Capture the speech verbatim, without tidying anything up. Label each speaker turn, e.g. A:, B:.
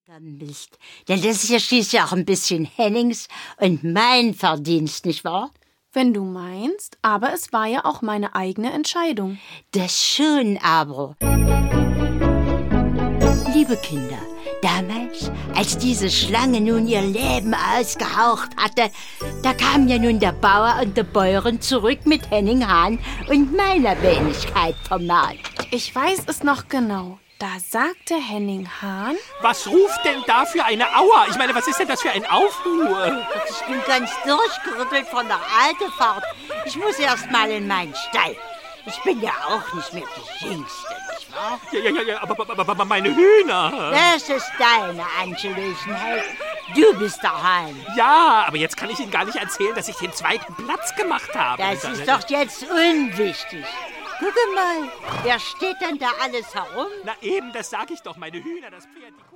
A: Mist. Denn das ist ja schließlich auch ein bisschen Hennings und mein Verdienst, nicht wahr?
B: Wenn du meinst, aber es war ja auch meine eigene Entscheidung.
A: Das schon, aber. Liebe Kinder, damals, als diese Schlange nun ihr Leben ausgehaucht hatte, da kamen ja nun der Bauer und der Bäuerin zurück mit Henning Hahn und meiner Wenigkeit vom Markt.
B: Ich weiß es noch genau. Da sagte Henning Hahn:
C: Was ruft denn da für eine Aua? Ich meine, was ist denn das für ein Aufruhr?
A: Ich bin ganz durchgerüttelt von der Autofahrt. Ich muss erst mal in meinen Stall. Ich bin ja auch nicht mehr die Jüngste, nicht wahr?
C: Ja, ja, ja, aber, aber, aber meine Hühner.
A: Das ist deine Angelegenheit. Du bist der Hahn.
C: Ja, aber jetzt kann ich Ihnen gar nicht erzählen, dass ich den zweiten Platz gemacht habe.
A: Das ist doch jetzt unwichtig. Guck mal, wer steht denn da alles herum?
C: Na eben, das sag ich doch, meine Hühner, das Pferd...